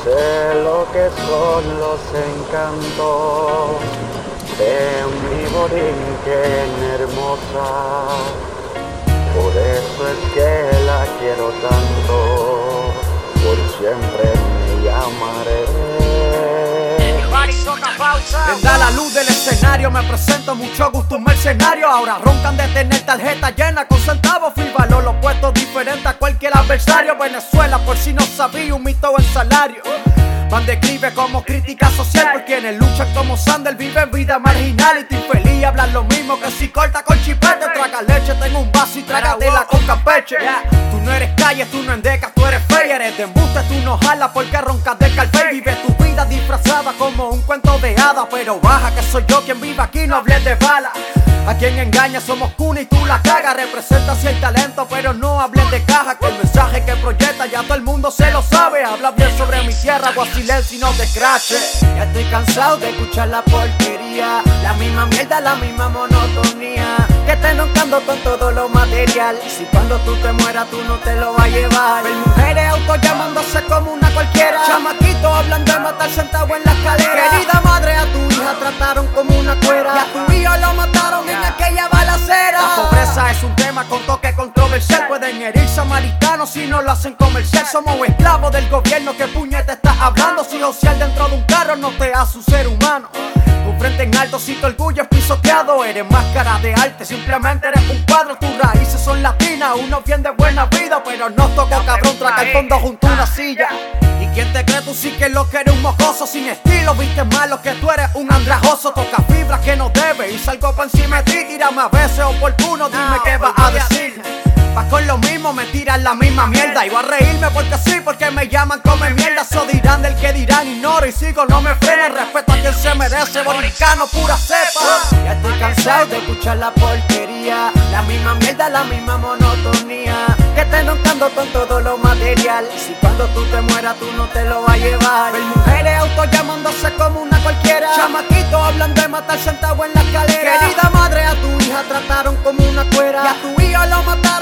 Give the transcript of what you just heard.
Sé lo que son los encantos de mi Borinquen hermosa. Por eso es que la quiero tanto, por siempre me llamaré. Prenda la luz del escenario, me presento, mucho gusto, un mercenario. Ahora roncan de tener tarjeta llena con centavos. Fui valor los puestos diferentes a cualquier adversario. Venezuela, por si no sabía, un mito en salario. Van describe como crítica social por quienes luchan como Sander, viven vida marginal. Y te infeliz hablan lo mismo que si corta con chipete. Traga leche, tengo un vaso y trágatela con campeche. Tú no eres calle, tú no endecas, tú eres fey. Eres de embuste, tú no jalas porque roncas de calpe. Vive tu vida disfrazada como un cuento de hadas. Pero baja que soy yo quien vive aquí, no hables de bala. A quien engaña somos cuna y tú la cagas. Representas el talento pero no hables de caja. Que el mensaje que proyecta ya todo el mundo se lo sabe. Habla bien sobre mi tierra, o a silencio y no te escraches. Ya estoy cansado de escuchar la porquería, la misma mierda, la misma monotonía. Que estén roncando con todo lo material. Si cuando tú te mueras tú no te lo vas a llevar. Ver mujeres autos llamándose como una cualquiera. Chamaquitos hablan de matar sentado en la escalera. Querida madre, a tu hija trataron como una cuera. Y a tu hijo lo mataron en aquella balacera. La pobreza es un tema con toque controversial. Pueden herir samaritanos si no lo hacen comercial. Somos esclavos del gobierno, que puñete estás hablando. Si social dentro de un carro no te hace un ser humano. Con frente en alto, si tu orgullo es pisoteado. Eres máscara de arte, simplemente eres un cuadro. Tus raíces son latinas, uno bien de buena vida. Pero nos tocó cabrón tragar el fondo junto a una silla. ¿Y quién te cree? Tú sí que lo que eres un mocoso sin estilo. Viste malo que tú eres un andrajoso. Toca fibras que no debes y salgo pa' encima de ti. Tírame a veces oportuno, dime qué vas a decir. Vas con lo mismo, me tiran la misma mierda. Y voy a reírme porque sí, porque me llaman come mierda. So dirán del que dirán, ignoro y sigo, no me frenen. Respeto a quien se merece, borincano pura cepa. Ya estoy cansado de escuchar la porquería, la misma mierda, la misma monotonía. Que estén roncando con todo lo material. Si cuando tú te mueras tú no te lo vas a llevar. Ver mujeres autos llamándose como una cualquiera. Chamaquitos hablan de matar sentado en la escalera. Querida madre, a tu hija trataron como una cuera. Y a tu hijo lo mataron